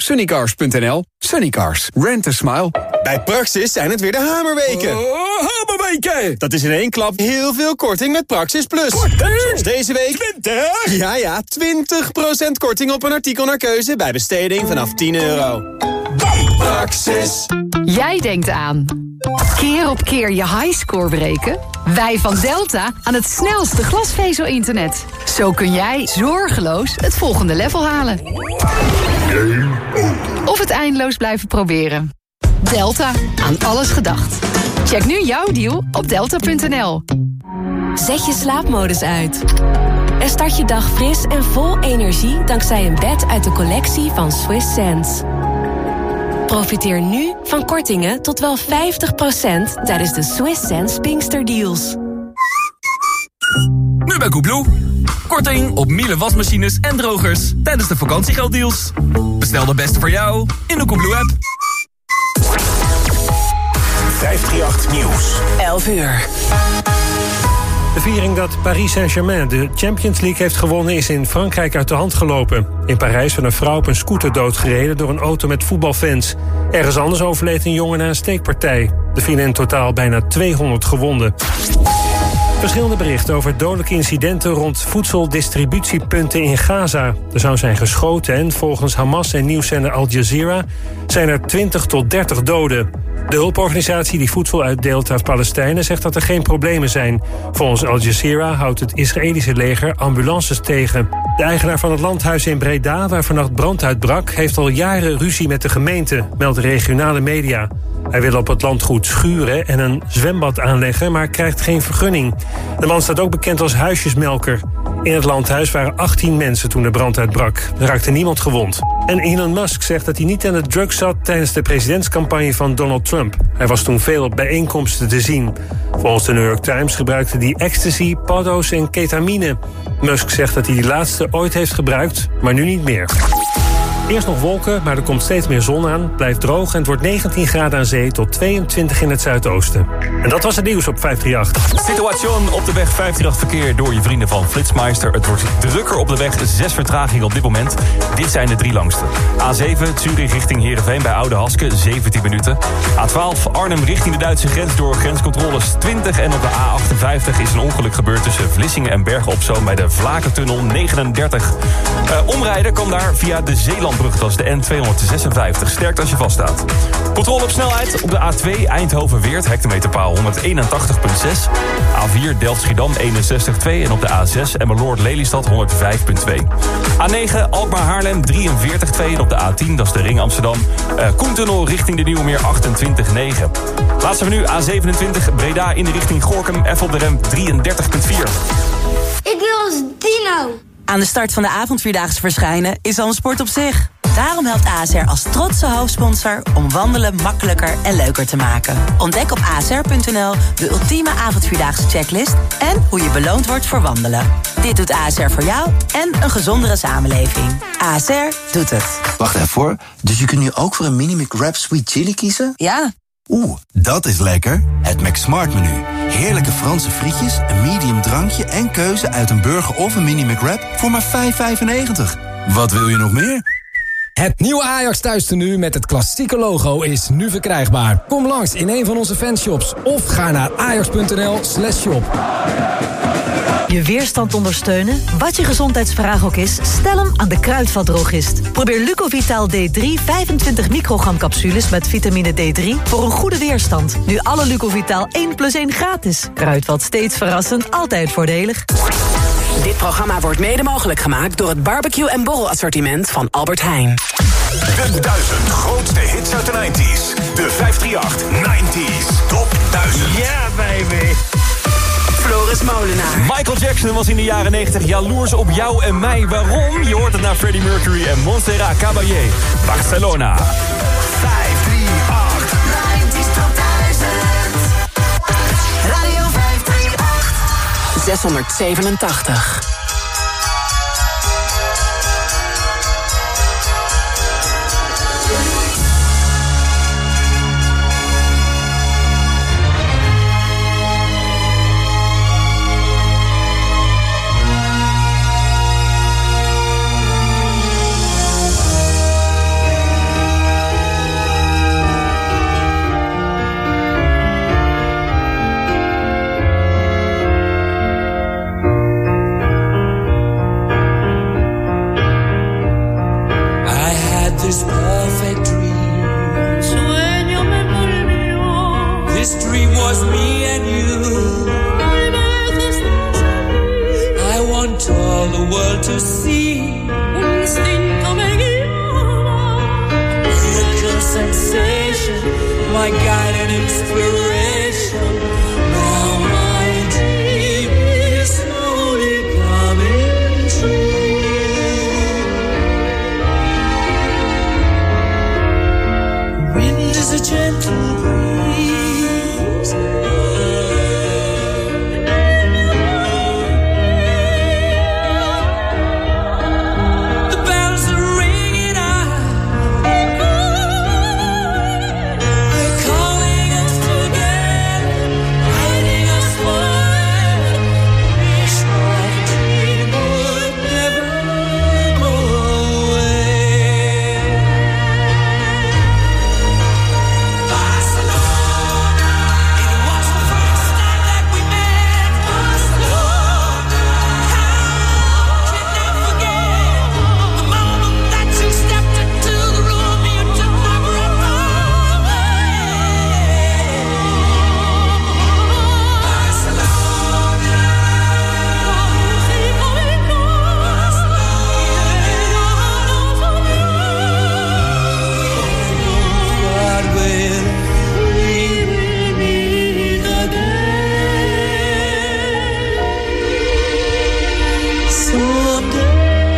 sunnycars.nl. Sunnycars. Rent a smile. Bij Praxis zijn het weer de hamerweken. Hamerweken! Dat is in één klap heel veel korting met Praxis Plus. Zoals deze week 20? Ja, 20% korting op een artikel naar keuze bij besteding vanaf €10. Praxis. Jij denkt aan keer op keer je highscore breken? Wij van Delta aan het snelste glasvezel-internet. Zo kun jij zorgeloos het volgende level halen. Of het eindeloos blijven proberen. Delta, aan alles gedacht. Check nu jouw deal op delta.nl. Zet je slaapmodus uit. En start je dag fris en vol energie dankzij een bed uit de collectie van Swiss Sense. Profiteer nu van kortingen tot wel 50% tijdens de Swiss Sense Pinkster Deals. Nu bij Coolblue. Korting op Miele wasmachines en drogers tijdens de vakantiegelddeals. Bestel de beste voor jou in de Coolblue-app. 538 Nieuws. 11 uur. De viering dat Paris Saint-Germain de Champions League heeft gewonnen is in Frankrijk uit de hand gelopen. In Parijs werd een vrouw op een scooter doodgereden door een auto met voetbalfans. Ergens anders overleed een jongen na een steekpartij. Er vielen in totaal bijna 200 gewonden. Verschillende berichten over dodelijke incidenten rond voedseldistributiepunten in Gaza. Er zou zijn geschoten en volgens Hamas en nieuwszender Al Jazeera zijn er 20 tot 30 doden. De hulporganisatie die voedsel uitdeelt aan Palestijnen zegt dat er geen problemen zijn. Volgens Al Jazeera houdt het Israëlische leger ambulances tegen. De eigenaar van het landhuis in Breda, waar vannacht brand uitbrak, heeft al jaren ruzie met de gemeente, meldt regionale media. Hij wil op het landgoed schuren en een zwembad aanleggen, maar krijgt geen vergunning. De man staat ook bekend als huisjesmelker. In het landhuis waren 18 mensen toen de brand uitbrak. Er raakte niemand gewond. En Elon Musk zegt dat hij niet aan de drugs zat tijdens de presidentscampagne van Donald Trump. Hij was toen veel op bijeenkomsten te zien. Volgens de New York Times gebruikte hij ecstasy, paddo's en ketamine. Musk zegt dat hij die laatste ooit heeft gebruikt, maar nu niet meer. Eerst nog wolken, maar er komt steeds meer zon aan. Blijft droog en het wordt 19 graden aan zee tot 22 in het zuidoosten. En dat was het nieuws op 538. Situation op de weg 538 verkeer door je vrienden van Flitsmeister. Het wordt drukker op de weg, 6 vertragingen op dit moment. Dit zijn de 3 langste. A7 Zurich richting Heerenveen bij Oude Haske, 17 minuten. A12 Arnhem richting de Duitse grens door grenscontroles 20. En op de A58 is een ongeluk gebeurd tussen Vlissingen en Bergen op Zoom bij de Vlakentunnel 39. Omrijden kan daar via de Zeelandbrug, dat is de N256. Sterkt als je vaststaat. Controle op snelheid op de A2 Eindhoven-Weert, hectometerpaal 181,6. A4 Delft-Schiedam 61,2 en op de A6 Emmeloord-Lelystad 105,2. A9 Alkmaar-Haarlem 43,2 en op de A10, dat is de Ring Amsterdam. Koentunnel richting de Nieuwe Meer 28,9. Laatste menu A27 Breda in de richting Gorinchem, even op de rem 33,4. Ik wil als dino. Aan de start van de avondvierdaagse verschijnen is al een sport op zich. Daarom helpt ASR als trotse hoofdsponsor om wandelen makkelijker en leuker te maken. Ontdek op asr.nl de ultieme avondvierdaagse checklist en hoe je beloond wordt voor wandelen. Dit doet ASR voor jou en een gezondere samenleving. ASR doet het. Wacht even hoor, dus je kunt nu ook voor een Mini McWrap Sweet Chili kiezen? Ja. Oeh, dat is lekker. Het McSmart menu. Heerlijke Franse frietjes, een medium drankje en keuze uit een burger of een Mini McWrap voor maar €5,95. Wat wil je nog meer? Het nieuwe Ajax thuistenu met het klassieke logo is nu verkrijgbaar. Kom langs in een van onze fanshops of ga naar ajax.nl/shop. Je weerstand ondersteunen? Wat je gezondheidsvraag ook is, stel hem aan de Kruidvatdrogist. Probeer Lucovital D3 25 microgram capsules met vitamine D3 voor een goede weerstand. Nu alle Lucovital 1+1 gratis. Kruidvat steeds verrassend, altijd voordelig. Dit programma wordt mede mogelijk gemaakt door het barbecue- en borrelassortiment van Albert Heijn. De 1000 grootste hits uit de 90s. De 538 90s Top 1000. Yeah, baby. Floris Molenaar. Michael Jackson was in de jaren 90 jaloers op jou en mij. Waarom? Je hoort het naar Freddie Mercury en Montserrat Caballé. Barcelona. 538 90s Top 1000. Radio 538. 687. this perfect dream. Sueño-me por mí. This dream was me and you. I want all the world to see. Miracle sensation, my guide and inspiration. Now my dream is slowly coming true. Wind is a gentle breeze. The bells are ringing out. They're calling us together, guiding us forever. Wish my dream would never go away. Barcelona, it was the first time that we met. Barcelona, how can I forget the moment that you stepped into the room? You took my breath away. God will we will meet again someday.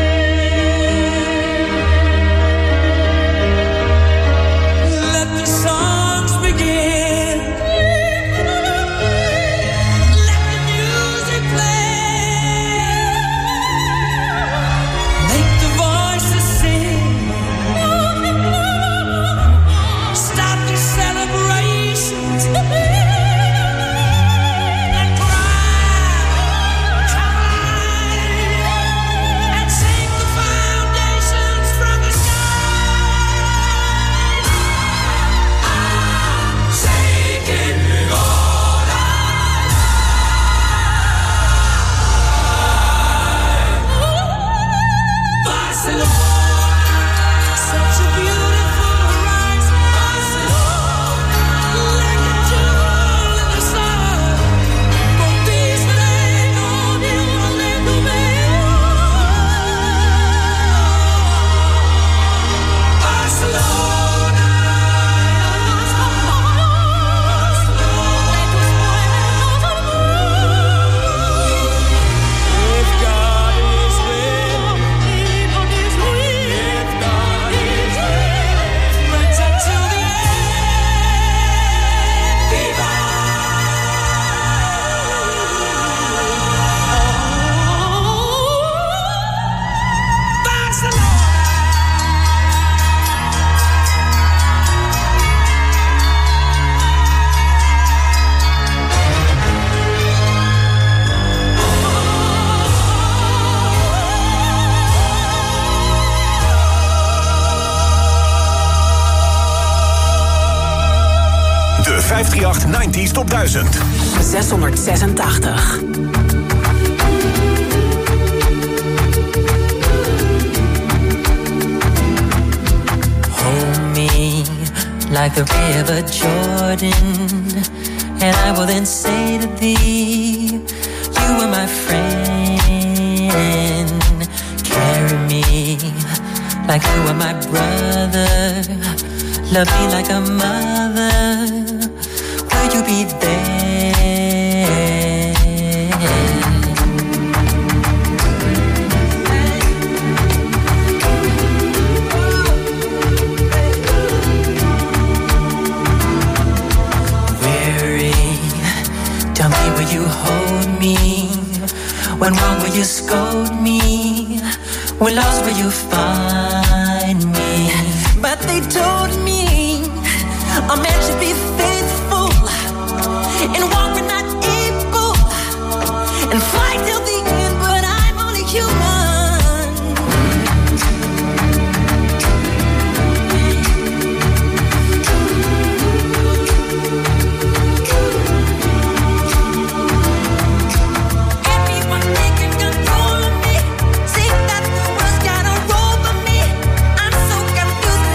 Let the songs begin. Let the music play. Make the voices sing. Start the celebrations. And cry and sing the foundations from the sky. Shaking it all Barcelona, such a beautiful horizon. Barcelona, like a jewel in the sun. Con Disney, con il Orlando Barcelona, if God is with me, if God is with, let's until the end. Viva! Barcelona. De 538 90s Top 1000. 686. Hold me like the river Jordan, and I will then say to thee, you are my friend. Carry me like you are my brother. Love me like a mother. Will you be there? Weary, tell me, will you hold me? When wrong, will you scold me? When lost, will you find me? But they told me a man should be faithful and walk when not able and fight till the end, but I'm only human. Control of me, see that the world's got a rope of me. I'm so confused.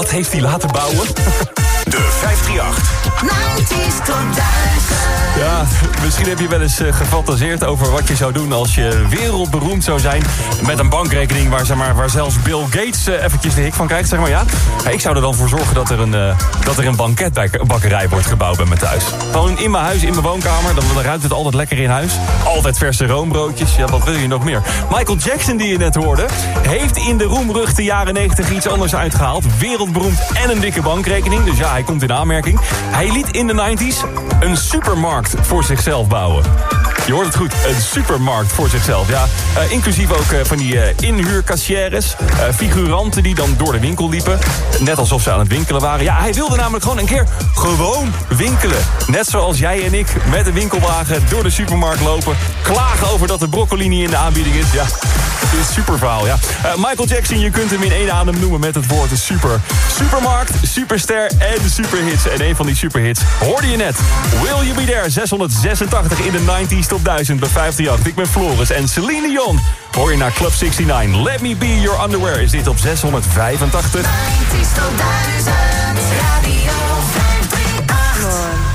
Wat heeft hij laten bouwen? De 538. 90's tot 1000. Ja, misschien heb je wel eens gefantaseerd over wat je zou doen als je wereldberoemd zou zijn. Met een bankrekening waar zelfs Bill Gates eventjes de hik van krijgt, zeg maar, ja. Ik zou er dan voor zorgen dat er een banketbakkerij wordt gebouwd bij me thuis. Gewoon in mijn huis, in mijn woonkamer, dan ruikt het altijd lekker in huis. Altijd verse roombroodjes, ja, wat wil je nog meer? Michael Jackson, die je net hoorde, heeft in de roemruchte jaren 90 iets anders uitgehaald. Wereldberoemd en een dikke bankrekening, dus ja, hij komt in aanmerking. Hij liet in de 90's een supermarkt voor zichzelf bouwen. Je hoort het goed, een supermarkt voor zichzelf. Ja, inclusief ook van die inhuurkassières, figuranten die dan door de winkel liepen. Net alsof ze aan het winkelen waren. Ja, hij wilde namelijk gewoon een keer gewoon winkelen. Net zoals jij en ik met een winkelwagen door de supermarkt lopen. Klagen over dat de broccoli niet in de aanbieding is. Ja, het is een super verhaal, ja. Michael Jackson, je kunt hem in één adem noemen met het woord super. Supermarkt, superster en superhits. En een van die superhits hoorde je net. Will You Be There, 686 in de 90's top 1000 bij 538. Ik ben Floris en Celine Dion. Hoor je naar Club 69. Let Me Be Your Underwear is dit op 685. 90's tot 1000. Radio 538. Come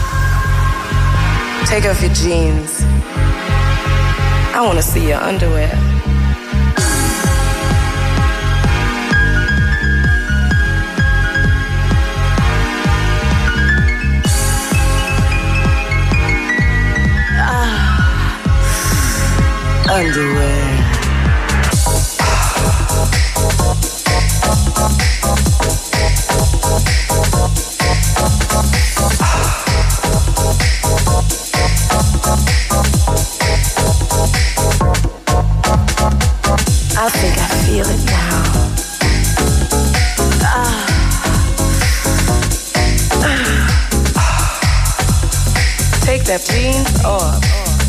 on. Take off your jeans. I want to see your underwear. Underwear. I think I feel it now. Take that jeans off.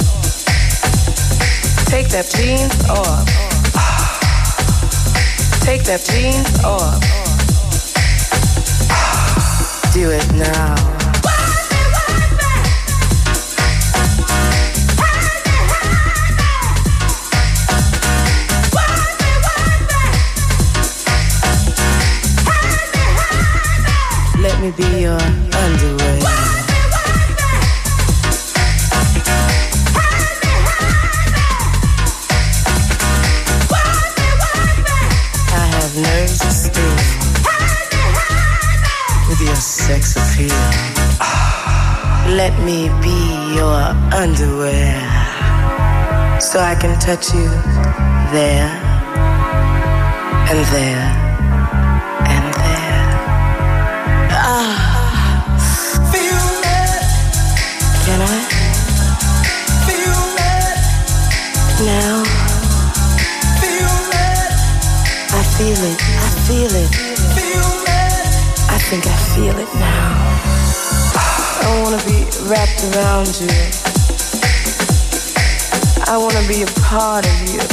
Take that jeans off. Take that jeans off. Do it now. Let me be your underwear. Nerves of steel with your sex appeal. Let me be your underwear so I can touch you there and there and there. Feel it. Can I? Feel it. Now. Feel it, I feel it. I think I feel it now. I wanna be wrapped around you. I wanna be a part of you.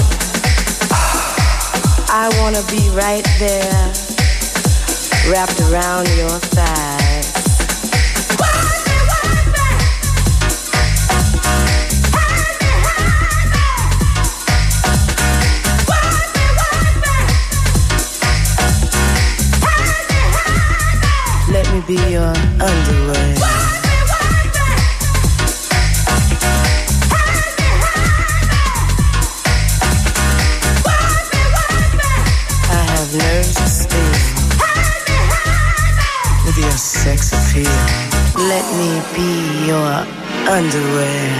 I wanna be right there, wrapped around your thighs. Let me be your underwear. I have nerves of steel with your sex appeal. Let me be your underwear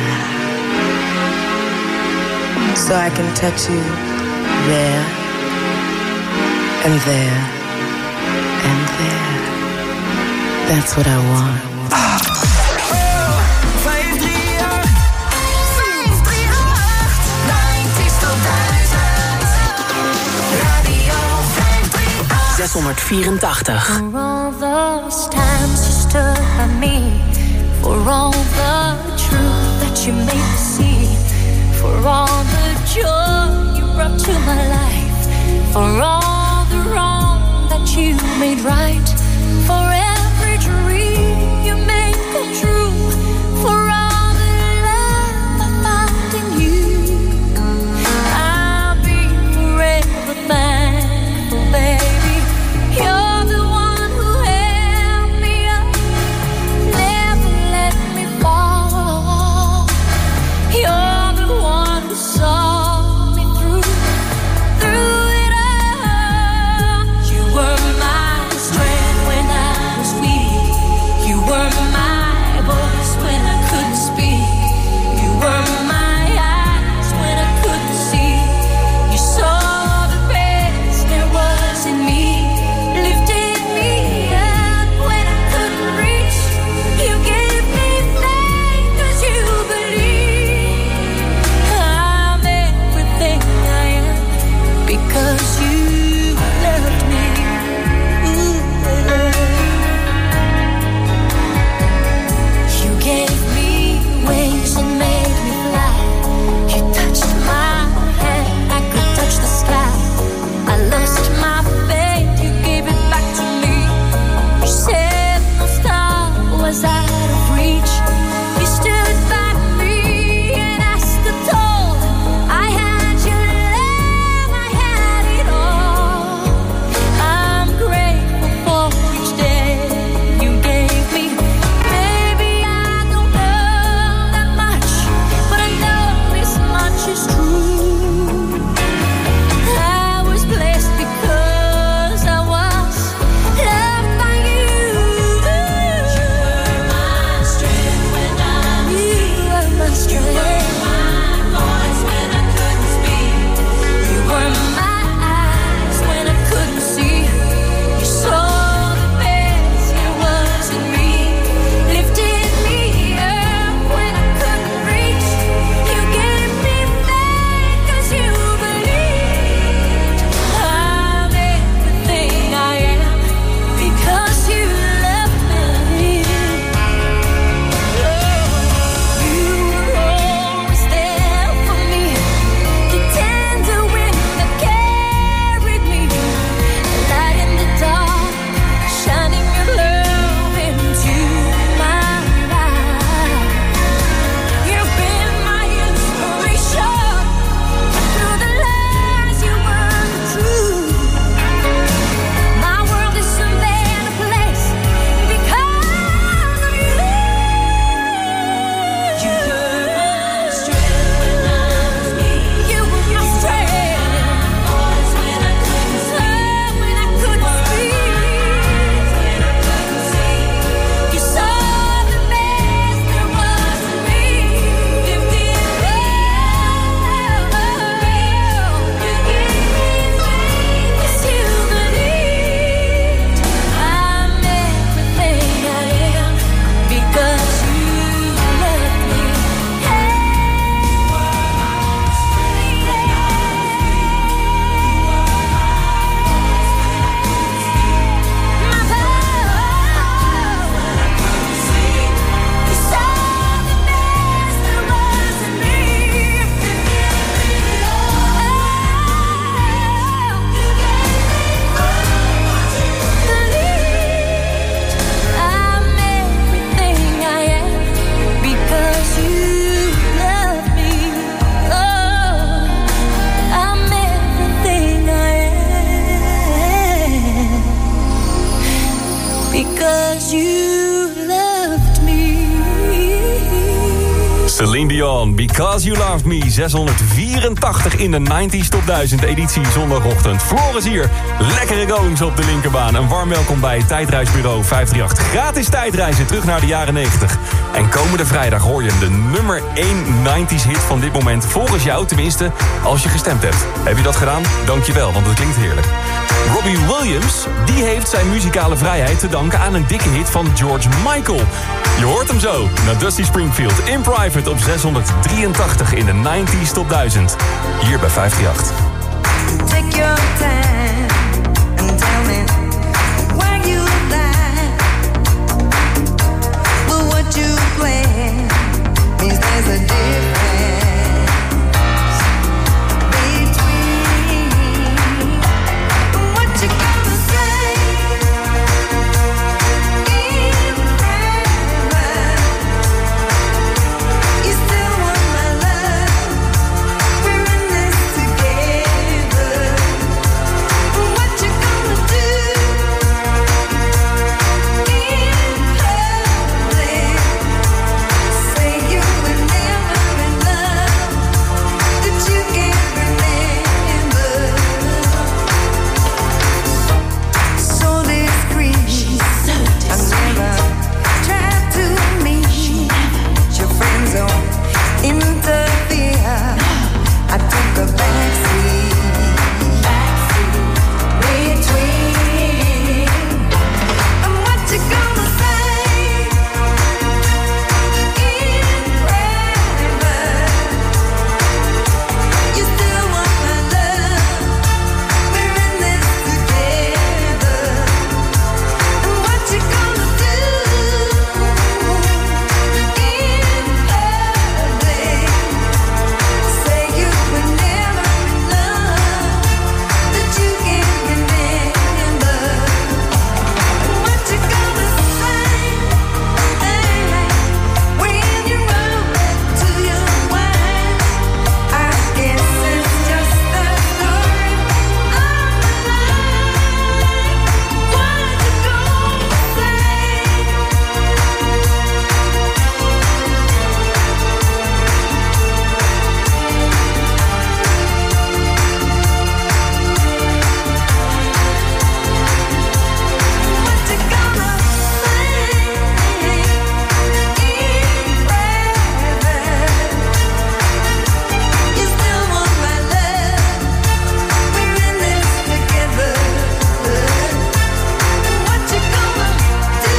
so I can touch you there and there and there. That's what I want. 684. For all those times you stood by me, for all the truth that you made me see, for all the joy you brought to my life, for all the wrong that you made right, for every dream you made come true, for all the love I found in you, I'll be forever thankful, baby. You're the one who you loved me. Celine Dion, Because You Loved Me. 684 in de 90s Top 1000 editie zondagochtend. Floris hier, lekkere goings op de linkerbaan. Een warm welkom bij Tijdreisbureau 538. Gratis tijdreizen terug naar de jaren 90. En komende vrijdag hoor je de nummer 1 90s hit van dit moment. Volgens jou, tenminste, als je gestemd hebt. Heb je dat gedaan? Dankjewel, want het klinkt heerlijk. Robbie Williams, die heeft zijn muzikale vrijheid te danken aan een dikke hit van George Michael. Je hoort hem zo, naar Dusty Springfield in Private op 683 in de 90s Top 1000. Hier bij 538. Take your time and tell me why you lie. But what you plan means there's a difference between what you gonna say in private. You still want my love. We're in this together. What you gonna do in public? Say you were never in love, that you can't remember. So discreet, I never tried to meet your friends don't interfere. I took a backseat between. And what you gonna say in private? You still want my love. We're in this together. And what you gonna do in public? Say you were never in love, that you can't remember. What you gonna say when you roll back to your wife? I guess it's just the story of my life. What you gonna say? What you gonna say in private? You still want my love. We're in this together. What you gonna do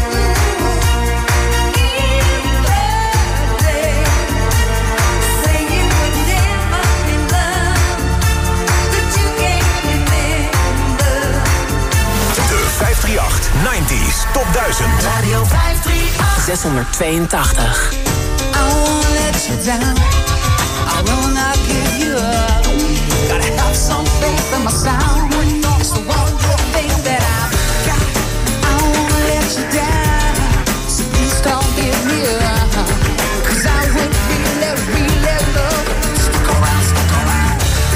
in public? Say you were never in love, that you can't remember. De 538 90s Top 1000. Radio 538. 682. I won't let you down. I will not give you up. Gotta have some faith in my sound. It's the one good thing that I've got. I won't let you down. So please don't give me up. 'Cause I would really, really love to stick around, stick around.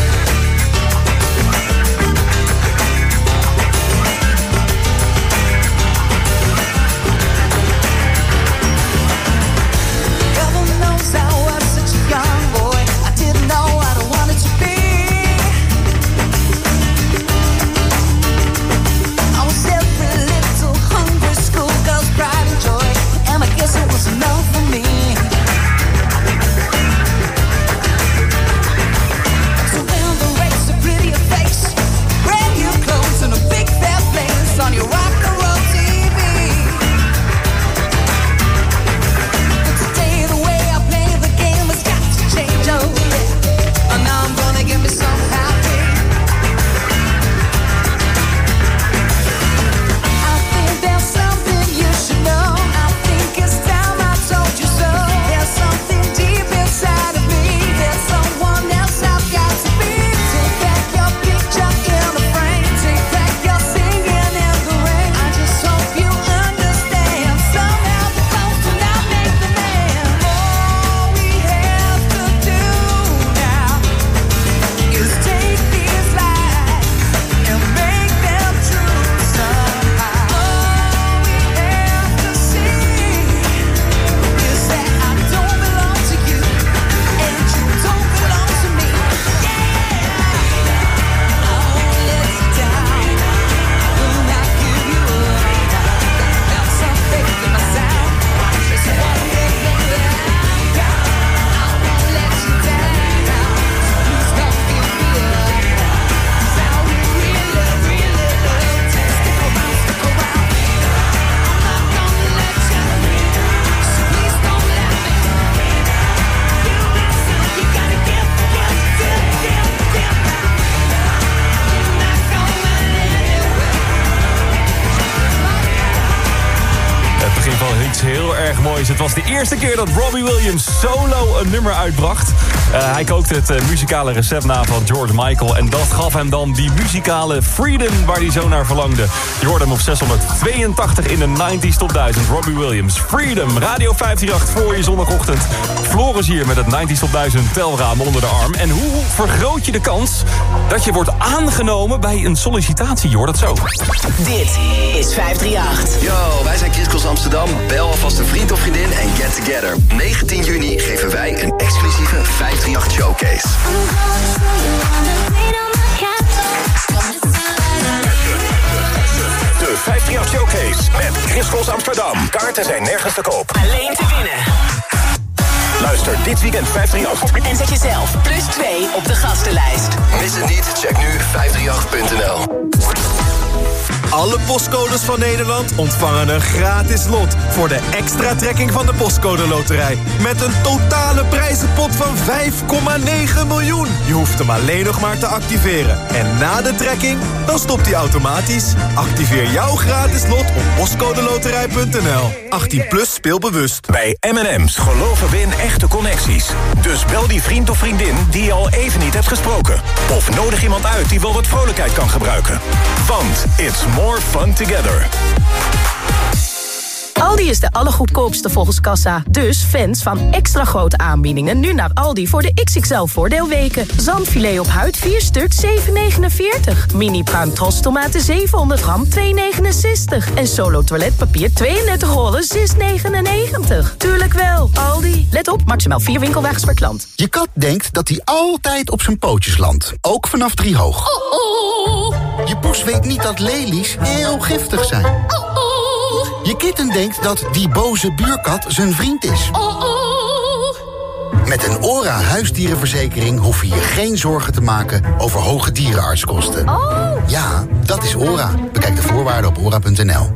Heaven knows I was such a young boy. I didn't know what I wanted to be. iets heel erg moois. Het was de eerste keer dat Robbie Williams solo een nummer uitbracht. Hij kookte het muzikale recept na van George Michael. En dat gaf hem dan die muzikale freedom waar hij zo naar verlangde. Je hoorde hem op 682 in de 90s Top 1000. Robbie Williams, Freedom, Radio 538 voor je zondagochtend. Floris hier met het 90s Top 1000 telraam onder de arm. En hoe vergroot je de kans dat je wordt aangenomen bij een sollicitatie? Je hoort het zo. Dit is 538. Yo, wij zijn Chris Cross Amsterdam. Bel alvast een vriend of vriendin en get together. 19 juni geven wij een exclusieve 538 showcase. De 538 showcase met Chris Cross Amsterdam. Kaarten zijn nergens te koop. Alleen te winnen. Luister dit weekend 538. En zet jezelf +2 op de gastenlijst. Mis het niet, check nu 538.nl. Alle postcodes van Nederland ontvangen een gratis lot voor de extra trekking van de Postcode Loterij. Met een totale prijzenpot van 5,9 miljoen. Je hoeft hem alleen nog maar te activeren. En na de trekking, dan stopt hij automatisch. Activeer jouw gratis lot op postcodeloterij.nl. 18 plus speelbewust. Bij M&M's geloven we in echte connecties. Dus bel die vriend of vriendin die je al even niet hebt gesproken. Of nodig iemand uit die wel wat vrolijkheid kan gebruiken. Want it's more fun together. Aldi is de allergoedkoopste volgens kassa. Dus fans van extra grote aanbiedingen nu naar Aldi voor de XXL voordeelweken. Zandfilet op huid 4 stuk 7,49. Mini pruim Tros tomaten 700 gram 2,69. En Solo toiletpapier 32 rollen 6,99. Tuurlijk wel, Aldi. Let op, maximaal 4 winkelwagens per klant. Je kat denkt dat hij altijd op zijn pootjes landt. Ook vanaf 3 hoog. Je poes weet niet dat lelies heel giftig zijn. Je kitten denkt dat die boze buurkat zijn vriend is. Met een ORA huisdierenverzekering hoef je je geen zorgen te maken over hoge dierenartskosten. Ja, dat is ORA. Bekijk de voorwaarden op ora.nl.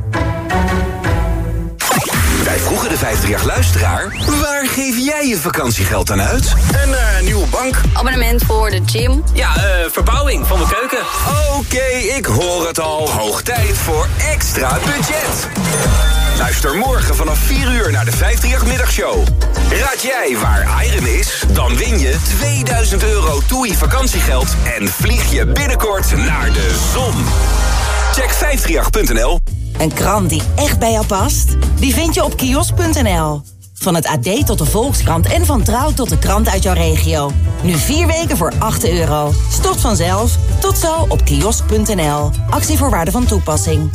Wij vroegen de 538-luisteraar, waar geef jij je vakantiegeld aan uit? Een nieuwe bank. Abonnement voor de gym. Ja, verbouwing van mijn keuken. Oké, ik hoor het al. Hoog tijd voor extra budget. Luister morgen vanaf 4 uur naar de 538-middagshow. Raad jij waar Iron is? Dan win je 2000 euro TUI vakantiegeld en vlieg je binnenkort naar de zon. Check 538.nl. Een krant die echt bij jou past? Die vind je op kiosk.nl. Van het AD tot de Volkskrant en van Trouw tot de krant uit jouw regio. Nu 4 weken voor €8. Stort vanzelf. Tot zo op kiosk.nl. Actievoorwaarden van toepassing.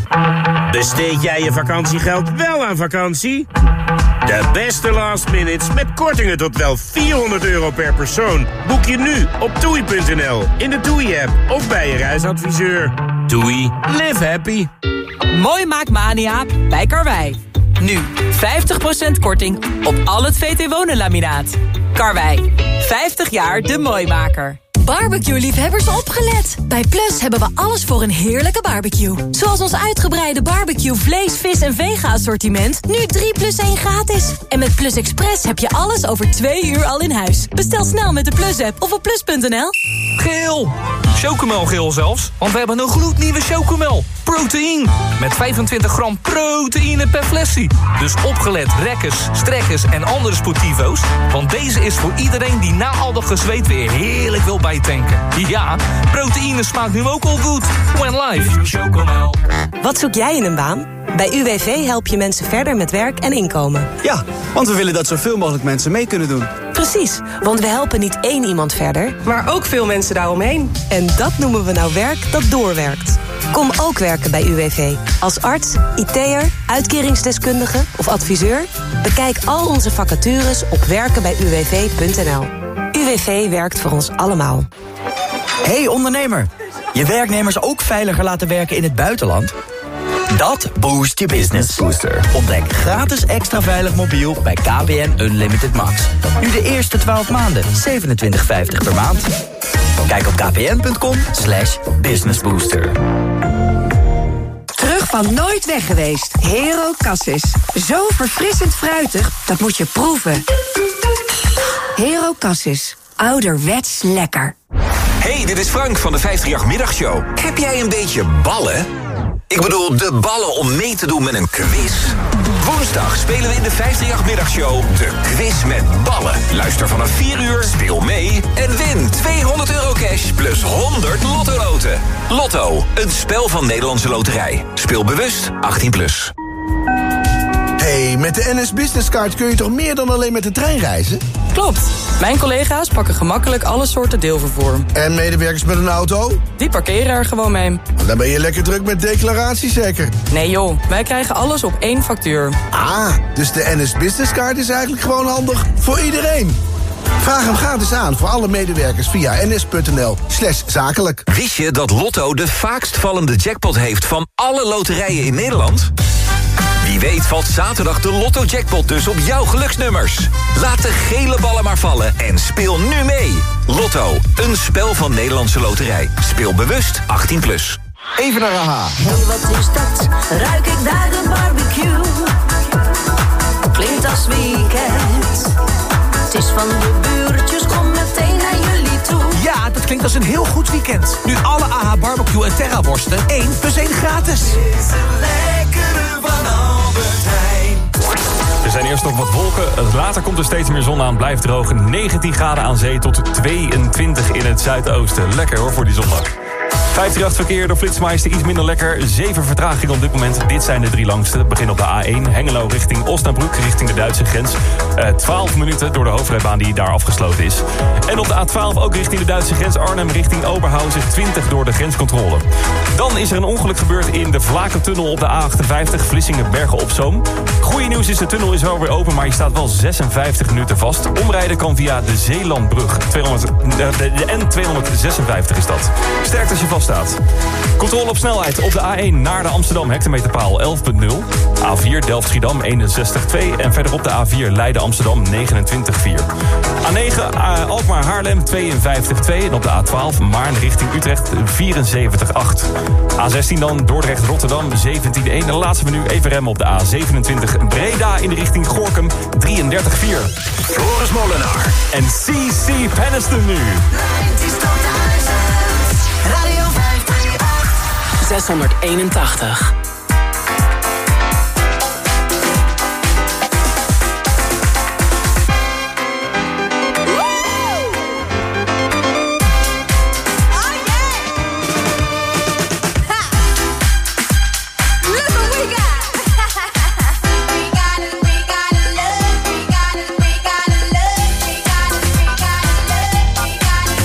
Besteed jij je vakantiegeld wel aan vakantie? De beste last minutes met kortingen tot wel €400 per persoon. Boek je nu op toei.nl, in de TUI-app of bij je reisadviseur. TUI, live happy. Mooi maakt Mania bij Karwei. Nu 50% korting op al het VT Wonen laminaat. Karwei, 50 jaar de mooimaker. Barbecue-liefhebbers opgelet. Bij Plus hebben we alles voor een heerlijke barbecue. Zoals ons uitgebreide barbecue vlees, vis en vega-assortiment. Nu 3+1 gratis. En met Plus Express heb je alles over 2 uur al in huis. Bestel snel met de Plus-app of op plus.nl. Geel! Chocomelgeel zelfs, want we hebben een gloednieuwe Chocomel. Proteïne. Met 25 gram proteïne per flesje. Dus opgelet, rekkers, strekkers en andere sportivo's. Want deze is voor iedereen die na al dat gezweet weer heerlijk wil bijtanken. Ja, proteïne smaakt nu ook al goed. When life. Chocomel. Wat zoek jij in een baan? Bij UWV help je mensen verder met werk en inkomen. Ja, want we willen dat zoveel mogelijk mensen mee kunnen doen. Precies, want we helpen niet 1 iemand verder, maar ook veel mensen daaromheen. En dat noemen we nou werk dat doorwerkt. Kom ook werken bij UWV. Als arts, IT'er, uitkeringsdeskundige of adviseur? Bekijk al onze vacatures op werkenbijuwv.nl. UWV werkt voor ons allemaal. Hey ondernemer, je werknemers ook veiliger laten werken in het buitenland? Dat boost je business. Booster. Ontdek gratis extra veilig mobiel bij KPN Unlimited Max. Nu de eerste 12 maanden, $27,50 per maand. Kijk op kpn.com/businessbooster. Terug van nooit weg geweest. Hero Cassis. Zo verfrissend fruitig, dat moet je proeven. Hero Cassis. Ouderwets lekker. Hey, dit is Frank van de 538-middagshow. Heb jij een beetje ballen? Ik bedoel, de ballen om mee te doen met een quiz. Woensdag spelen we in de 538-middagshow de quiz met ballen. Luister vanaf 4 uur, speel mee en win €200 cash plus 100 Lotto-loten. Lotto, een spel van Nederlandse Loterij. Speel bewust, 18+. Hey, met de NS Business Card kun je toch meer dan alleen met de trein reizen? Klopt. Mijn collega's pakken gemakkelijk alle soorten deelvervoer. En medewerkers met een auto? Die parkeren er gewoon mee. Dan ben je lekker druk met declaraties zeker? Nee joh, wij krijgen alles op één factuur. Ah, dus de NS Business Card is eigenlijk gewoon handig voor iedereen. Vraag hem gratis aan voor alle medewerkers via ns.nl/zakelijk. Wist je dat Lotto de vaakst vallende jackpot heeft van alle loterijen in Nederland? Wie weet valt zaterdag de Lotto-jackpot dus op jouw geluksnummers. Laat de gele ballen maar vallen en speel nu mee. Lotto, een spel van Nederlandse Loterij. Speel bewust, 18+. Even naar AHA. Hey, wat is dat? Ruik ik daar de barbecue? Klinkt als weekend. Het is van de buurtjes, kom meteen naar jullie toe. Ja, dat klinkt als een heel goed weekend. Nu alle AH barbecue en Terra worsten 1 + 1 gratis. Is een lekkere van Albert Heijn. Er zijn eerst nog wat wolken, later komt er steeds meer zon aan, blijft droog. 19 graden aan zee tot 22 in het zuidoosten. Lekker hoor voor die zondag. 538 verkeer door Flitsmeister, iets minder lekker. 7 vertragingen op dit moment. Dit zijn de 3 langste. Begin op de A1, Hengelo richting Osnabrück, richting de Duitse grens. 12 minuten door de hoofdrijbaan die daar afgesloten is. En op de A12 ook richting de Duitse grens. Arnhem richting Oberhausen, 20 door de grenscontrole. Dan is er een ongeluk gebeurd in de Vlakentunnel op de A58, Vlissingen-Bergen op Zoom. Goeie nieuws is, de tunnel is wel weer open, maar je staat wel 56 minuten vast. Omrijden kan via de Zeelandbrug. De N256 is dat. Sterkt als je vast staat. Controle op snelheid op de A1 naar de Amsterdam, hectometerpaal 11.0. A4 Delft-Schiedam 61.2 en verder op de A4 Leiden-Amsterdam 29.4. A9 Alkmaar-Haarlem 52.2 en op de A12 Maarn richting Utrecht 74.8. A16 dan Dordrecht-Rotterdam 17.1 en laatste menu even remmen op de A27 Breda in de richting Gorinchem 33.4. Floris Molenaar en CC Penniston nu. 681.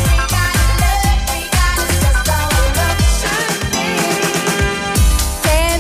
Can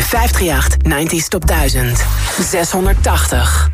538 90s Top 1000. 680.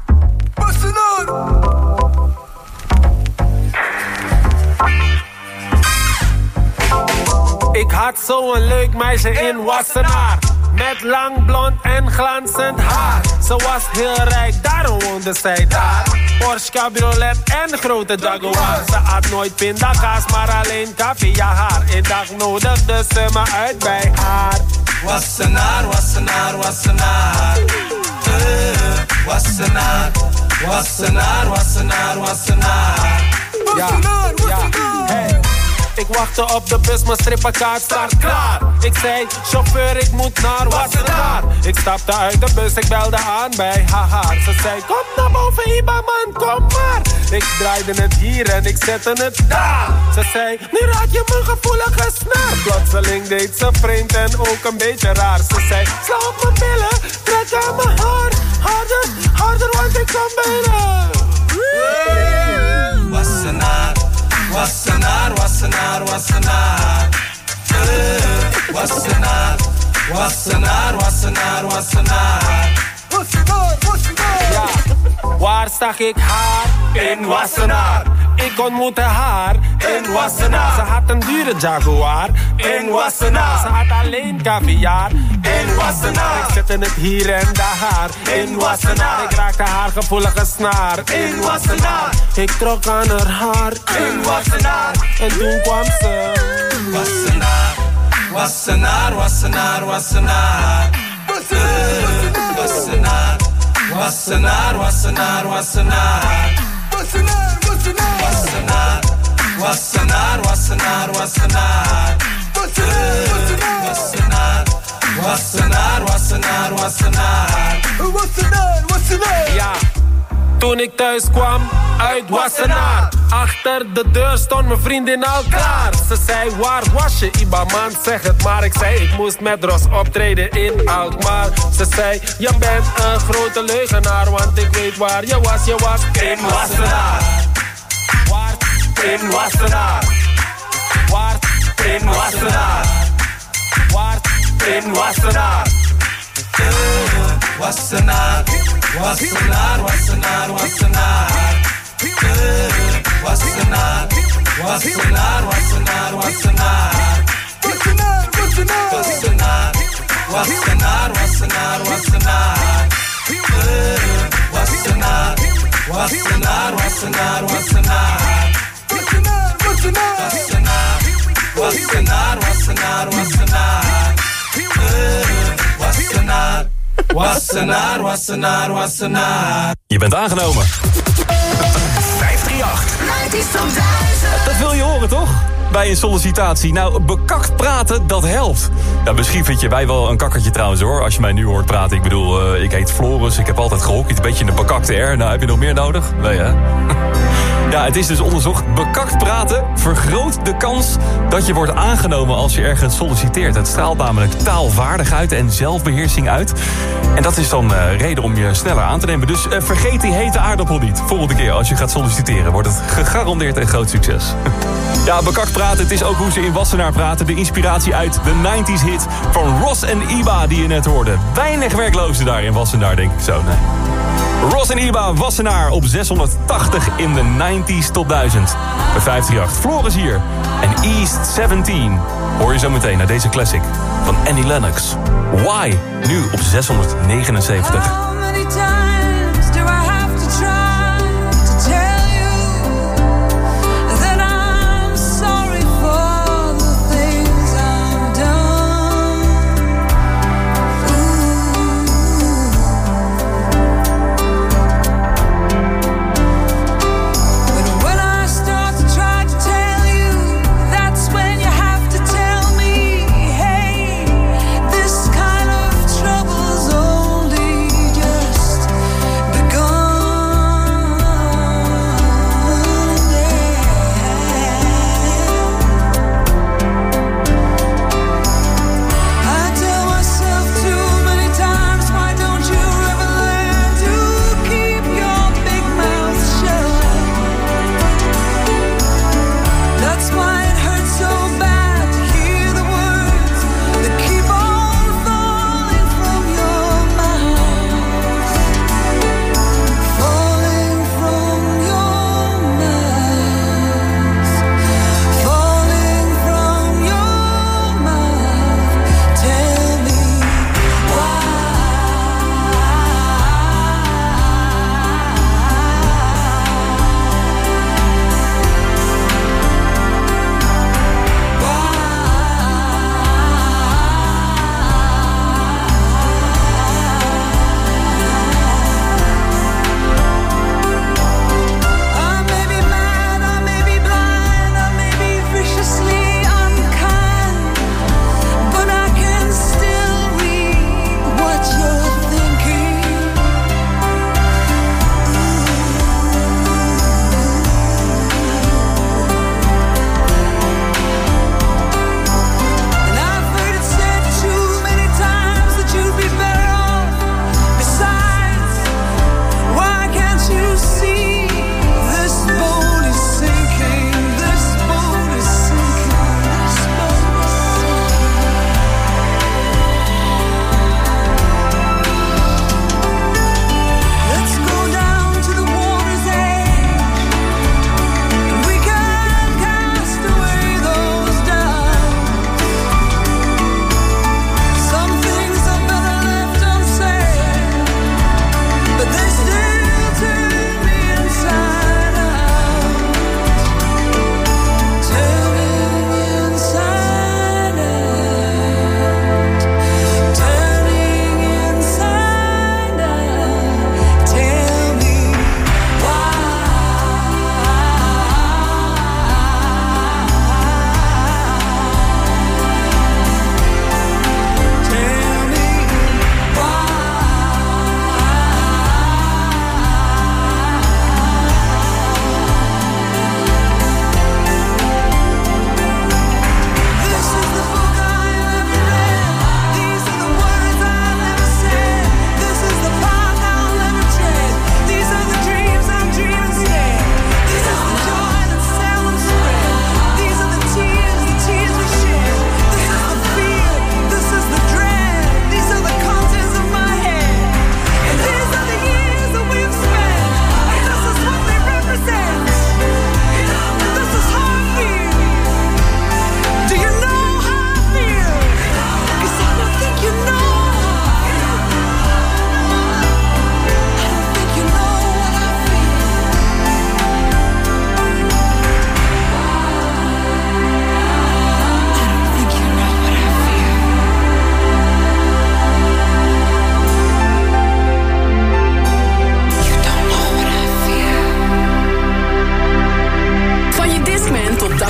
Ik had zo'n leuk meisje in Wassenaar. Met lang blond en glanzend haar. Ze was heel rijk, daarom woonde zij daar. Porsche cabriolet en grote Jaguar. Ze had nooit pindakaas, maar alleen caviar. Een dag nodigde ze me uit bij haar. Wassenaar, Wassenaar, Wassenaar. Wassenaar, Wassenaar, Wassenaar, Wassenaar. Ja, hey. Ik wachtte op de bus, mijn strippenkaart staat klaar. Ik zei, chauffeur, ik moet naar Wassenaar. Ik stapte uit de bus, ik belde aan bij haar. Ze zei, kom naar boven, Iba man, kom maar. Ik draaide het hier en ik zette het daar. Ze zei, nu raad je mijn gevoelige snaar. Plotseling deed ze vreemd en ook een beetje raar. Ze zei, sla op mijn billen, trek aan mijn haar. Harder, harder, want ik kom binnen. Wassenaar, Wassenaar, Wassenaar, Wassenaar. Wassenaar, Wassenaar, Wassenaar, Wassenaar. Ja, waar zag ik haar? In Wassenaar. Ik ontmoette haar in Wassenaar. Ze had een dure Jaguar in Wassenaar. Ze had alleen caviar in Wassenaar. Ik zette het hier en daar in Wassenaar. Ik raakte haar gevoelige snaar in Wassenaar. Ik trok aan haar in Wassenaar. En toen kwam ze. Wassenaar, Wassenaar, Wassenaar, Wassenaar. Wassenaar, Wassenaar, Wassenaar, Wassenaar. Wassenaar, Wassenaar, Wassenaar, Wassenaar, Wassenaar. Wassenaar, Wassenaar, Wassenaar. Ja, toen ik thuis kwam uit Wassenaar. Achter de deur stond mijn vriendin al klaar. Ze zei, waar was je, Iba man, zeg het maar. Ik zei, ik moest met Ros optreden in Alkmaar. Ze zei, je bent een grote leugenaar, want ik weet waar je was in Wassenaar. Waar? In Wassenaar. Waar? In Wassenaar. Waar? In Wassenaar. Wassenaar, Wassenaar, Wassenaar, Wassenaar. Wassenaar, Wassenaar, Wassenaar, Wassenaar. Wassenaar, Wassenaar, Wassenaar, Wassenaar. Wassenaar, Wassenaar, Wassenaar, Wassenaar. Wassenaar, Wassenaar, Wassenaar. Wassenaar, Wassenaar, Wassenaar, Wassenaar. Je bent aangenomen. 538. Dat wil je horen, toch? Bij een sollicitatie. Nou, bekakt praten, dat helpt. Ja, misschien vind je mij wel een kakkertje trouwens, hoor. Als je mij nu hoort praten. Ik bedoel, ik heet Floris. Ik heb altijd gehockeyd. Een beetje een bekakte R. Nou, heb je nog meer nodig? Nee, hè? Ja, het is dus onderzocht. Bekakt praten vergroot de kans dat je wordt aangenomen als je ergens solliciteert. Het straalt namelijk taalvaardigheid en zelfbeheersing uit. En dat is dan reden om je sneller aan te nemen. Dus vergeet die hete aardappel niet. Volgende keer als je gaat solliciteren wordt het gegarandeerd een groot succes. Ja, bekakt praten, het is ook hoe ze in Wassenaar praten. De inspiratie uit de 90s hit van Ros en Iba die je net hoorde. Weinig werklozen daar in Wassenaar, denk ik zo. Nee. Ros en Iba, Wassenaar op 680 in de 90s Top 1000. Bij 538. Floris hier. En East 17. Hoor je zo meteen naar deze classic van Annie Lennox. Why? Nu op 679. How many times do I have to try to tell you that I'm sorry for the things I've done? But when I start to try to tell you, that's when you have to tell me, hey, this kind of trouble's only just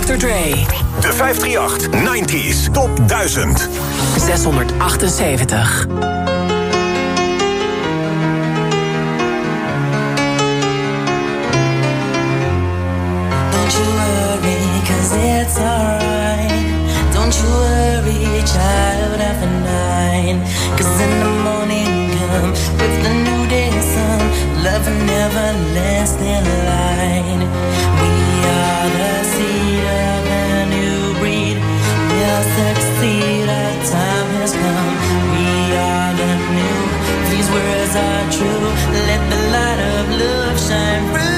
Dr. Dre. De 538 90s Top 1000. 678. Don't you worry, 'cause it's alright. Don't you worry, child, after 9. 'Cause in the morning come with the new day sun. Love will never last in line. We are the seed of a new breed. We'll succeed, our time has come. We are the new, these words are true. Let the light of love shine through.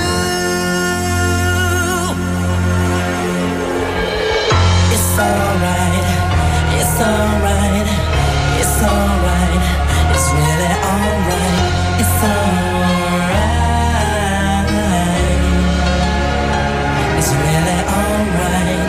It's alright, it's alright, it's alright, it's really alright, it's alright, it's really alright.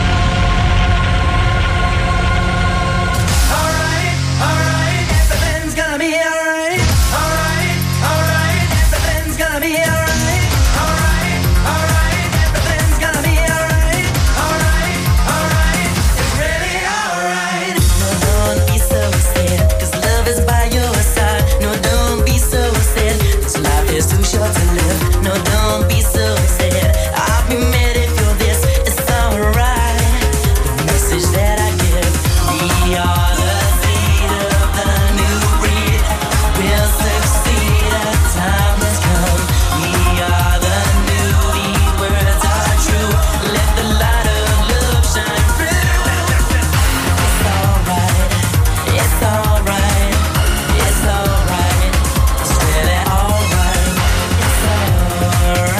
Alright, alright, everything's gonna be alright. Alright, alright, everything's gonna be alright. Alright, alright, everything's gonna be alright. Alright, alright, it's really alright. No, don't be so sad, 'cause love is by your side. No, don't be so sad, 'cause life is too short to live. No, don't be so sad, I'll be mad if you're this. It's alright, the message that I give. We are the seed of the new breed. We'll succeed, our time has come. We are the new, these words are true. Let the light of love shine through. It's alright, it's alright, it's alright, it's really alright, it's alright,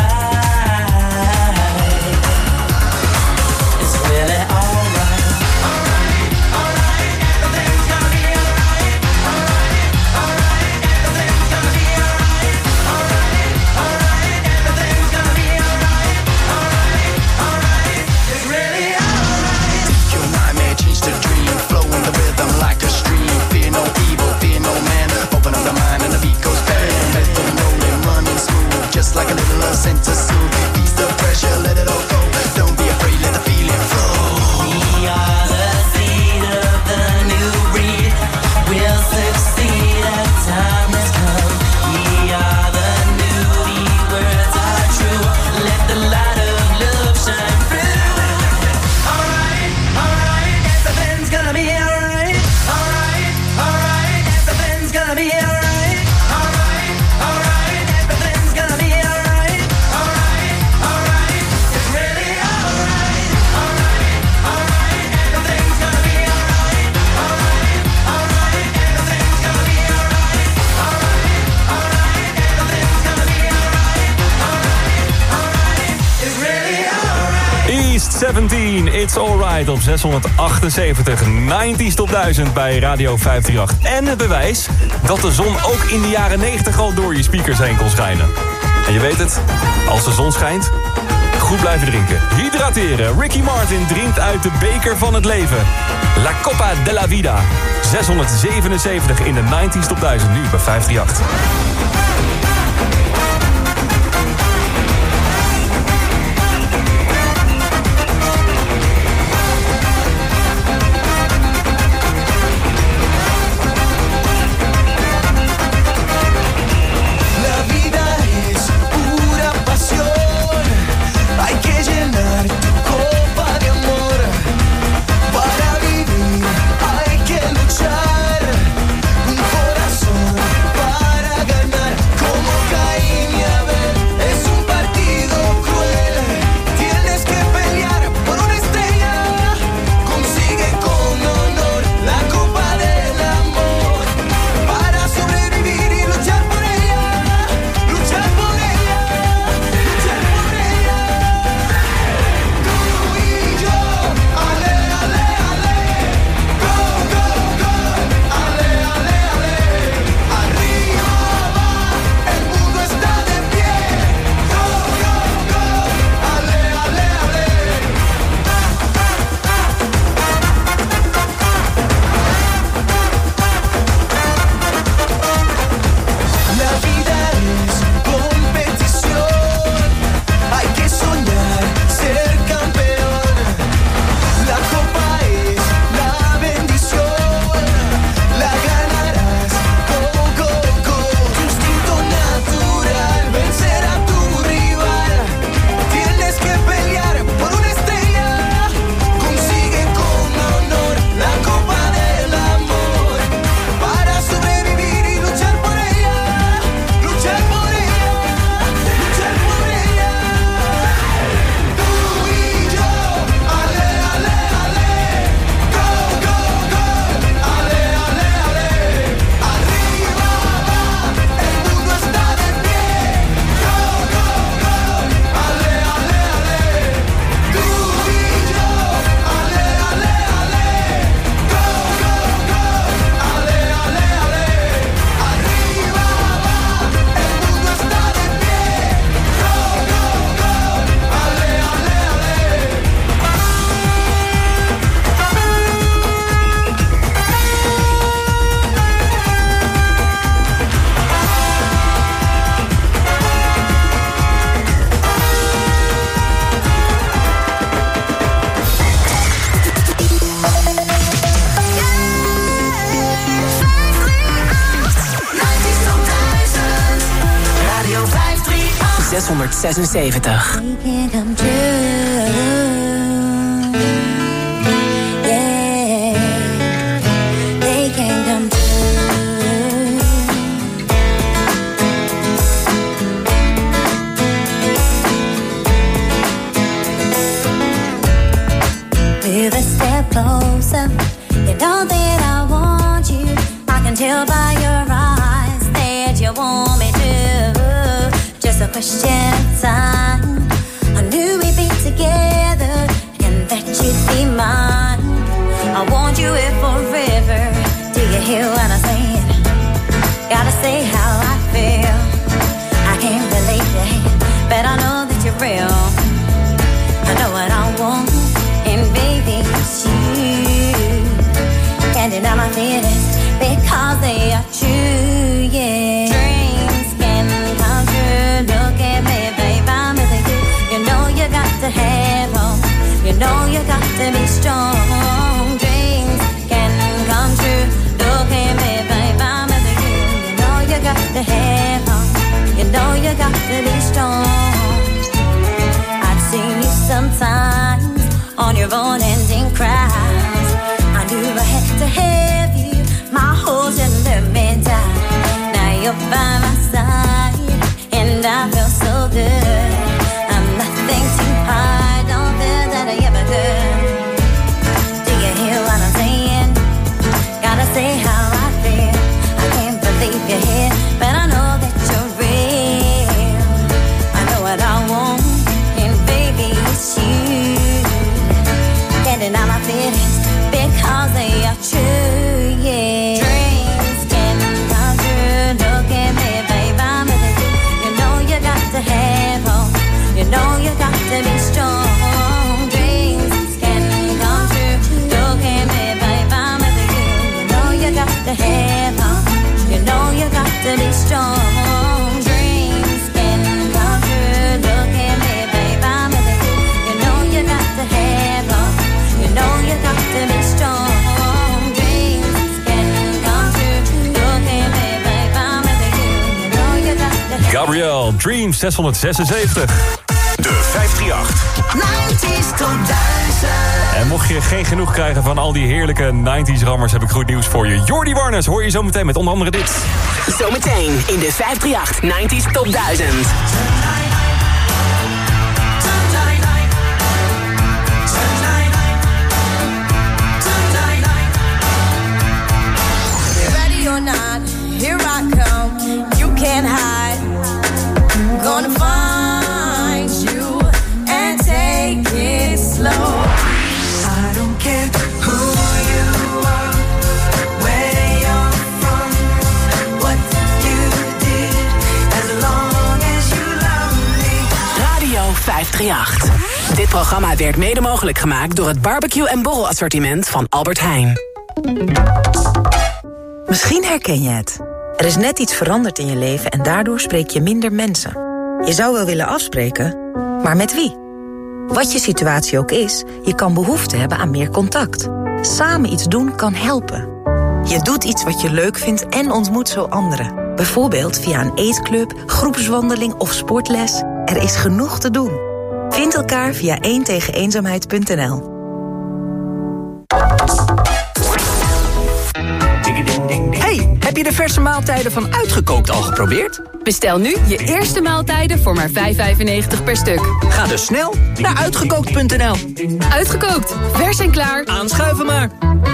it's really alright. Alright, alright, everything's gonna be alright. Alright, alright, everything's gonna be alright. Alright, alright, everything's gonna be alright. Alright, alright, it's really alright. Your nightmare change to dream, flow in the rhythm like a stream. Fear no evil, fear no man. Open up the mind and the beat goes bang. Let them rolling, running smooth, just like a little love sent to soothe. Ease the pressure, let it all go. Don't be afraid, let the feeling flow. We are the seed of the new breed. We'll succeed, our time has come. We are the new, these words are true. Let the light of love shine through. Alright, alright, everything's gonna be alright. Alright, alright, everything's gonna be alright. Alright, alright, everything's gonna be alright. Alright, alright, it's really alright. Alright, alright, everything's gonna be alright. Alright, alright, everything's gonna be alright. Alright, alright, everything's gonna be alright. Alright, alright, it's really alright. East 17, It's Alright op 678. 90s Top 1000 bij Radio 538. En het bewijs dat de zon ook in de jaren 90 al door je speakers heen kon schijnen. En je weet het, als de zon schijnt, goed blijven drinken. Hydrateren. Ricky Martin drinkt uit de beker van het leven. La Copa de la Vida. 677 in de 90s Top 1000 nu bij 538. La vida es pura pasión. Hay que llenar tu copa de amor. Para vivir hay que luchar. Un corazón para ganar. 676. A step closer, you know that I want you. I can tell by your eyes that you want me to. Just a question of time. I knew we'd be together and that you'd be mine. I want you here forever. Do you hear what I'm saying? Gotta say how I feel. I can't believe it, but I know that you're real. I know what I want. And baby, it's you. Can't deny my feelings because they are true, yeah. Dreams can come true. Look at me, babe, I'm with you. You know you got to have hope. You know you got to be strong. Dreams can come true. Look at me, babe, I'm with you. You know you got to have hope. You know you got to be strong. I've seen you sometimes on your own ending cries. I knew I had to have you. My whole should let me die. Now you're by my side, and I feel so good. I'm nothing too hard, don't feel that I ever could. Do you hear what I'm saying? Gotta say how I feel. I can't believe you're here, but I know that you're real. I know what I want, and baby, it's you. And all my feelings because they are true, yeah. Dreams can come true. Look at me, babe, I'm with you. You know you got to have hope. You know you got to be strong. Dreams can come true. Look at me, babe, I'm with you. You know you got to have hope. You know you got to be strong. Dreams can come true. Look at me, babe, I'm with you. You know you got to have hope. You know you got to be strong. Dreams can come true. Look at me, babe, I'm with you. You know you got to have Gabrielle, Dreams 676. De 538. 90s tot 1000. En mocht je geen genoeg krijgen van al die heerlijke 90s rammers, heb ik goed nieuws voor je. Jordi Warnes hoor je zo meteen met onder andere dit. Zometeen in de 538 90s top 1000. Ready or not, here I come. You can't hide. I'm gonna find you and take it slow. I don't care who you are, where you're from, what you did, as long as you love me. Radio 538. Dit programma werd mede mogelijk gemaakt door het barbecue- en borrelassortiment van Albert Heijn. Misschien herken je het. Er is net iets veranderd in je leven en daardoor spreek je minder mensen. Je zou wel willen afspreken, maar met wie? Wat je situatie ook is, je kan behoefte hebben aan meer contact. Samen iets doen kan helpen. Je doet iets wat je leuk vindt en ontmoet zo anderen. Bijvoorbeeld via een eetclub, groepswandeling of sportles. Er is genoeg te doen. Vind elkaar via eentegeneenzaamheid.nl. Hey, heb je de verse maaltijden van Uitgekookt al geprobeerd? Bestel nu je eerste maaltijden voor maar €5,95 per stuk. Ga dus snel naar uitgekookt.nl. Uitgekookt, vers en klaar. Aanschuiven maar.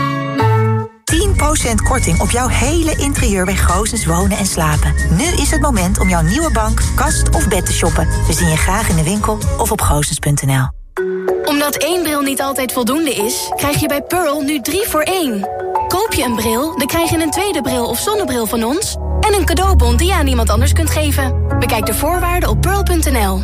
10% korting op jouw hele interieur bij Goosens Wonen en Slapen. Nu is het moment om jouw nieuwe bank, kast of bed te shoppen. We zien je graag in de winkel of op goosens.nl. Omdat 1 bril niet altijd voldoende is, krijg je bij Pearl nu 3 voor 1. Koop je een bril, dan krijg je een tweede bril of zonnebril van ons en een cadeaubon die je aan iemand anders kunt geven. Bekijk de voorwaarden op pearl.nl.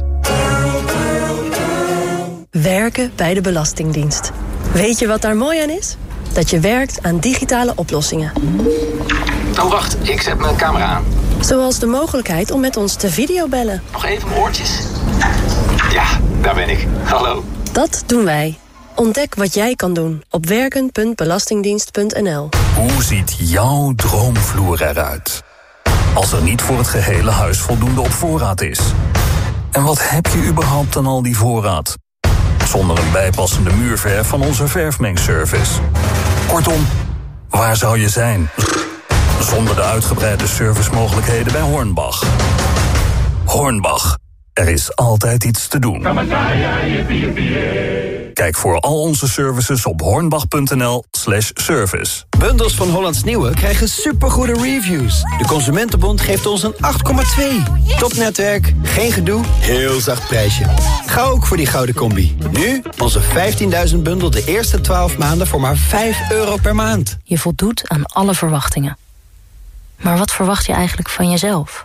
Werken bij de Belastingdienst. Weet je wat daar mooi aan is? Dat je werkt aan digitale oplossingen. Oh, wacht, ik zet mijn camera aan. Zoals de mogelijkheid om met ons te videobellen. Nog even mijn oortjes. Ja, daar ben ik. Hallo. Dat doen wij. Ontdek wat jij kan doen op werken.belastingdienst.nl. Hoe ziet jouw droomvloer eruit? Als er niet voor het gehele huis voldoende op voorraad is. En wat heb je überhaupt aan al die voorraad? Zonder een bijpassende muurverf van onze verfmengservice. Kortom, waar zou je zijn? Zonder de uitgebreide servicemogelijkheden bij Hornbach. Hornbach, er is altijd iets te doen. Kijk voor al onze services op hornbach.nl/service. Bundels van Hollands Nieuwe krijgen supergoede reviews. De Consumentenbond geeft ons een 8,2. Topnetwerk, geen gedoe, heel zacht prijsje. Ga ook voor die gouden combi. Nu onze 15.000 bundel de eerste 12 maanden voor maar €5 per maand. Je voldoet aan alle verwachtingen. Maar wat verwacht je eigenlijk van jezelf?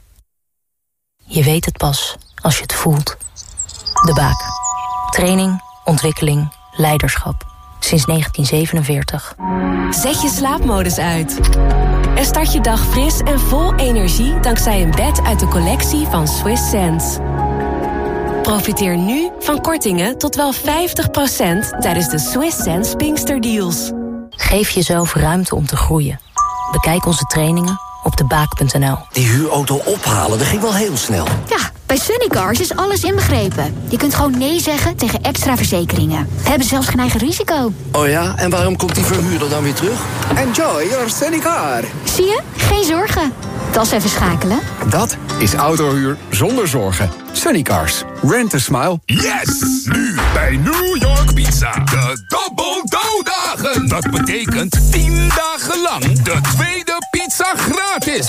Je weet het pas als je het voelt. De Baak. Training, ontwikkeling, leiderschap. Sinds 1947. Zet je slaapmodus uit. En start je dag fris en vol energie dankzij een bed uit de collectie van Swiss Sense. Profiteer nu van kortingen tot wel 50% tijdens de Swiss Sense Pinkster Deals. Geef jezelf ruimte om te groeien. Bekijk onze trainingen op debaak.nl. Die huurauto ophalen, dat ging wel heel snel. Ja, bij Sunnycars is alles inbegrepen. Je kunt gewoon nee zeggen tegen extra verzekeringen. We hebben zelfs geen eigen risico. Oh ja, en waarom komt die verhuurder dan weer terug? Enjoy your Sunnycar. Zie je? Geen zorgen. Dat is even schakelen. Dat is autohuur zonder zorgen. Sunnycars. Rent a smile. Yes! Nu bij New York Pizza. De Double Dough-dagen. Dat betekent 10 dagen lang de tweede pizza gratis.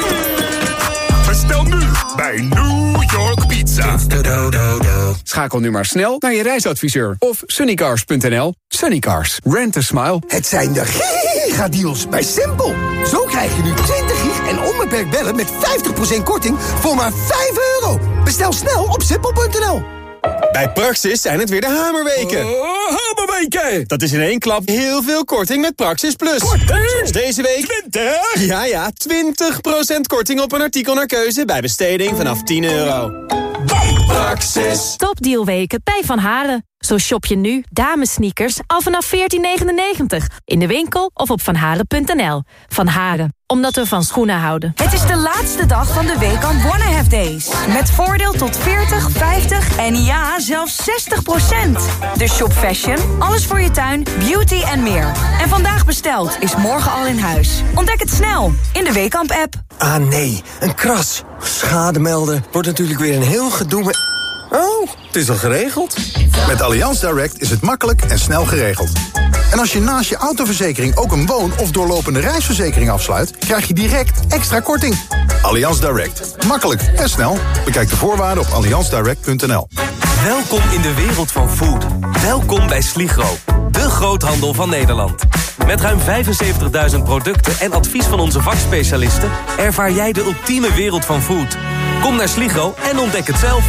Bestel nu bij New York Pizza. Schakel nu maar snel naar je reisadviseur of sunnycars.nl. Sunnycars. Rent a smile. Het zijn de gigadeals bij Simpel. Zo krijg je nu 20 gig en onbeperkt bellen met 50% korting voor maar €5. Bestel snel op simpel.nl. Bij Praxis zijn het weer de hamerweken. Hamerweken! Dat is in één klap heel veel korting met Praxis Plus. Zoals deze week 20? Ja, 20% korting op een artikel naar keuze bij besteding vanaf €10. Praxis. Topdealweken bij Van Haren. Zo shop je nu damessneakers al vanaf $14,99. In de winkel of op vanharen.nl. Van Haren, omdat we van schoenen houden. Het is de laatste dag van de Weekamp Wanna Have Days. Met voordeel tot 40, 50 en ja, zelfs 60%. Dus shop fashion, alles voor je tuin, beauty en meer. En vandaag besteld is morgen al in huis. Ontdek het snel in de Weekamp-app. Ah nee, een kras. Schade melden. Wordt natuurlijk weer een heel gedoe met... Oh, het is al geregeld. Met Allianz Direct is het makkelijk en snel geregeld. En als je naast je autoverzekering ook een woon- of doorlopende reisverzekering afsluit, krijg je direct extra korting. Allianz Direct. Makkelijk en snel. Bekijk de voorwaarden op allianzdirect.nl. Welkom in de wereld van food. Welkom bij Sligro, de groothandel van Nederland. Met ruim 75.000 producten en advies van onze vakspecialisten ervaar jij de ultieme wereld van food. Kom naar Sligro en ontdek het zelf.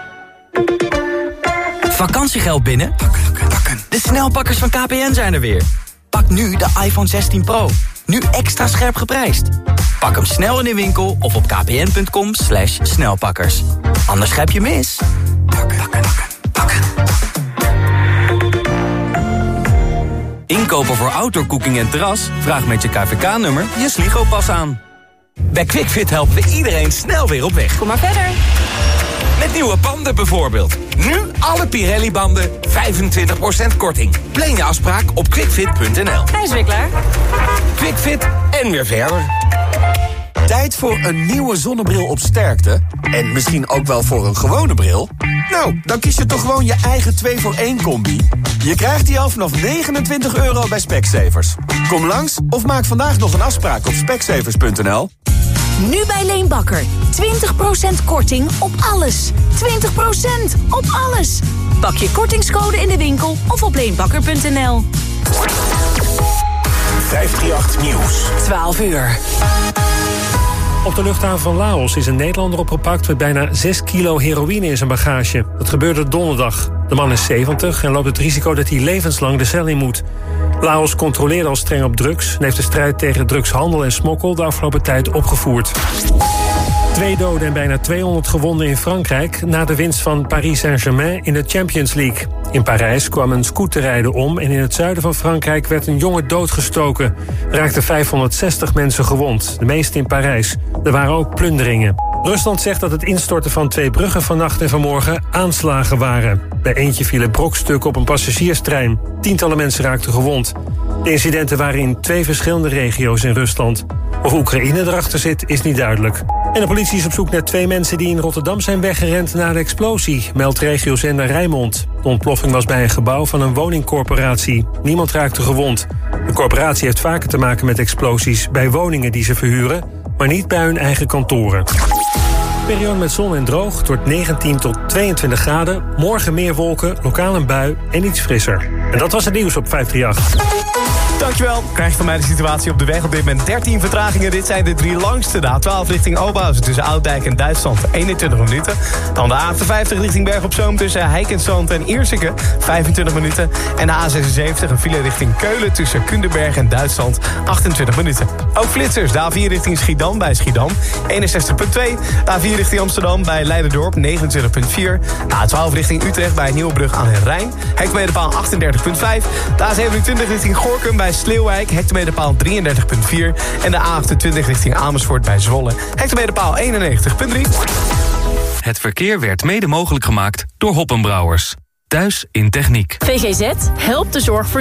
Vakantiegeld binnen? De snelpakkers van KPN zijn er weer. Pak nu de iPhone 16 Pro. Nu extra scherp geprijsd. Pak hem snel in de winkel of op kpn.com/snelpakkers. Anders grijp je mis. Inkopen voor outdoor cooking en terras? Vraag met je KVK-nummer je Sligo-pas aan. Bij QuickFit helpen we iedereen snel weer op weg. Kom maar verder. Met nieuwe banden bijvoorbeeld. Nu alle Pirelli-banden 25% korting. Plan je afspraak op quickfit.nl. Hij is weer klaar. QuickFit en weer verder. Tijd voor een nieuwe zonnebril op sterkte? En misschien ook wel voor een gewone bril? Nou, dan kies je toch gewoon je eigen 2-voor-1 combi. Je krijgt die al vanaf €29 bij Specsavers. Kom langs of maak vandaag nog een afspraak op specsavers.nl. Nu bij Leen Bakker. 20% korting op alles. 20% op alles. Pak je kortingscode in de winkel of op leenbakker.nl. 538 Nieuws. 12 uur. Op de luchthaven van Laos is een Nederlander opgepakt met bijna 6 kilo heroïne in zijn bagage. Dat gebeurde donderdag. De man is 70 en loopt het risico dat hij levenslang de cel in moet. Laos controleerde al streng op drugs en heeft de strijd tegen drugshandel en smokkel de afgelopen tijd opgevoerd. 2 doden en bijna 200 gewonden in Frankrijk na de winst van Paris Saint-Germain in de Champions League. In Parijs kwam een scooterrijder om en in het zuiden van Frankrijk werd een jongen doodgestoken. Er raakten 560 mensen gewond, de meeste in Parijs. Er waren ook plunderingen. Rusland zegt dat het instorten van 2 bruggen vannacht en vanmorgen aanslagen waren. Bij eentje vielen brokstukken op een passagierstrein. Tientallen mensen raakten gewond. De incidenten waren in 2 verschillende regio's in Rusland. Of Oekraïne erachter zit, is niet duidelijk. En de politie is op zoek naar 2 mensen die in Rotterdam zijn weggerend na de explosie, meldt regiozender Rijnmond. De ontploffing was bij een gebouw van een woningcorporatie. Niemand raakte gewond. De corporatie heeft vaker te maken met explosies bij woningen die ze verhuren, maar niet bij hun eigen kantoren. Periode met zon en droog. Het wordt 19 tot 22 graden. Morgen meer wolken, lokaal een bui en iets frisser. En dat was het nieuws op 538. Dankjewel. Krijg je van mij de situatie op de weg op dit moment 13 vertragingen. Dit zijn de 3 langste. De A12 richting Oberhausen tussen Ouddijk en Duitsland 21 minuten. Dan de A58 richting Berg op Zoom tussen Heikensand en Ierseke 25 minuten. En de A76 een file richting Keulen tussen Kunderberg en Duitsland 28 minuten. Ook flitsers. De A4 richting Schiedam bij Schiedam 61.2. De A4 richting Amsterdam bij Leiderdorp 29.4. De A12 richting Utrecht bij Nieuwebrug aan den Rijn. Hectometerpaal 38.5. De A27 richting Gorinchem bij Sleeuwijk, hectometerpaal 33.4. En de A28 richting Amersfoort bij Zwolle, hectometerpaal 91.3. Het verkeer werd mede mogelijk gemaakt door Hoppenbrouwers. Thuis in techniek. VGZ helpt de zorg voor